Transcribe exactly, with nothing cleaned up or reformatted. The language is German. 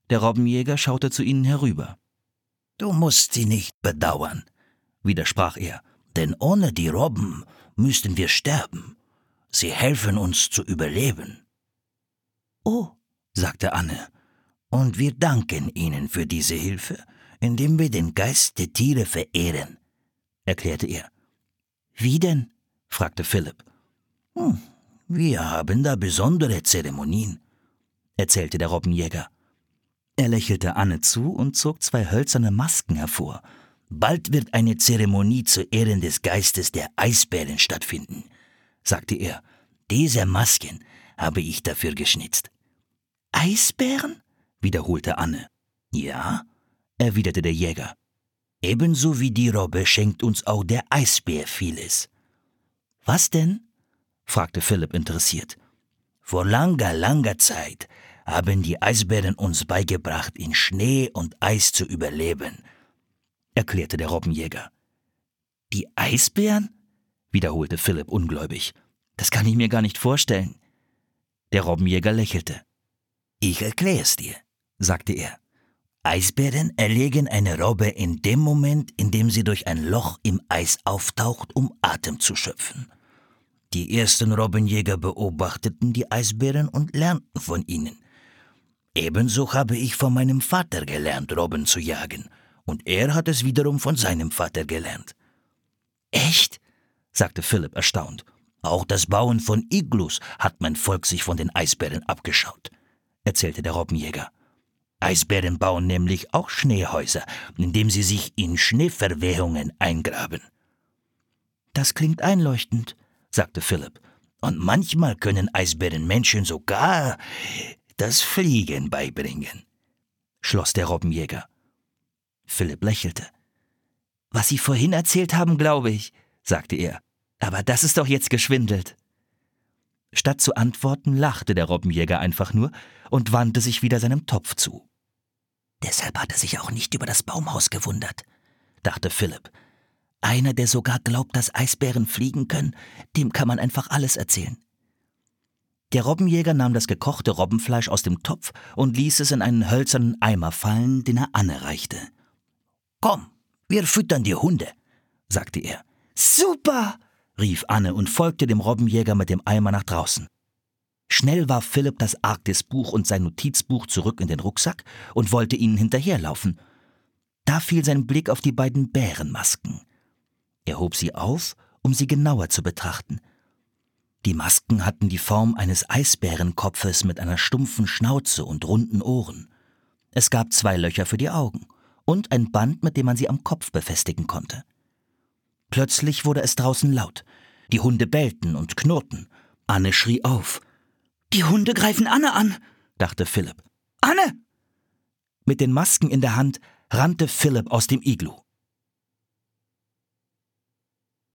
Der Robbenjäger schaute zu ihnen herüber. »Du musst sie nicht bedauern«, widersprach er, »denn ohne die Robben müssten wir sterben. Sie helfen uns zu überleben.« »Oh«, sagte Anne, »und wir danken Ihnen für diese Hilfe, indem wir den Geist der Tiere verehren«, erklärte er. »Wie denn?« fragte Philipp. »Hm, wir haben da besondere Zeremonien«, erzählte der Robbenjäger. Er lächelte Anne zu und zog zwei hölzerne Masken hervor. »Bald wird eine Zeremonie zu Ehren des Geistes der Eisbären stattfinden«, sagte er. »Diese Masken habe ich dafür geschnitzt.« »Eisbären?« wiederholte Anne. »Ja«, erwiderte der Jäger. »Ebenso wie die Robbe schenkt uns auch der Eisbär vieles.« »Was denn?« fragte Philipp interessiert. »Vor langer, langer Zeit haben die Eisbären uns beigebracht, in Schnee und Eis zu überleben«, erklärte der Robbenjäger. »Die Eisbären?« wiederholte Philipp ungläubig. »Das kann ich mir gar nicht vorstellen.« Der Robbenjäger lächelte. »Ich erklär's dir«, sagte er. »Eisbären erlegen eine Robbe in dem Moment, in dem sie durch ein Loch im Eis auftaucht, um Atem zu schöpfen. Die ersten Robbenjäger beobachteten die Eisbären und lernten von ihnen. Ebenso habe ich von meinem Vater gelernt, Robben zu jagen, und er hat es wiederum von seinem Vater gelernt.« »Echt?«, sagte Philipp erstaunt. »Auch das Bauen von Iglus hat mein Volk sich von den Eisbären abgeschaut«, erzählte der Robbenjäger. »Eisbären bauen nämlich auch Schneehäuser, indem sie sich in Schneeverwehungen eingraben.« »Das klingt einleuchtend«, sagte Philipp. »Und manchmal können Eisbären Menschen sogar das Fliegen beibringen«, schloss der Robbenjäger. Philipp lächelte. »Was Sie vorhin erzählt haben, glaube ich«, sagte er. »Aber das ist doch jetzt geschwindelt.« Statt zu antworten, lachte der Robbenjäger einfach nur und wandte sich wieder seinem Topf zu. »Deshalb hat er sich auch nicht über das Baumhaus gewundert«, dachte Philipp. »Einer, der sogar glaubt, dass Eisbären fliegen können, dem kann man einfach alles erzählen.« Der Robbenjäger nahm das gekochte Robbenfleisch aus dem Topf und ließ es in einen hölzernen Eimer fallen, den er Anne reichte. »Komm, wir füttern die Hunde«, sagte er. »Super«, rief Anne und folgte dem Robbenjäger mit dem Eimer nach draußen. Schnell warf Philipp das Arktisbuch und sein Notizbuch zurück in den Rucksack und wollte ihnen hinterherlaufen. Da fiel sein Blick auf die beiden Bärenmasken. Er hob sie auf, um sie genauer zu betrachten. Die Masken hatten die Form eines Eisbärenkopfes mit einer stumpfen Schnauze und runden Ohren. Es gab zwei Löcher für die Augen und ein Band, mit dem man sie am Kopf befestigen konnte. Plötzlich wurde es draußen laut. Die Hunde bellten und knurrten. Anne schrie auf. »Die Hunde greifen Anne an«, dachte Philipp. »Anne!« Mit den Masken in der Hand rannte Philipp aus dem Iglu.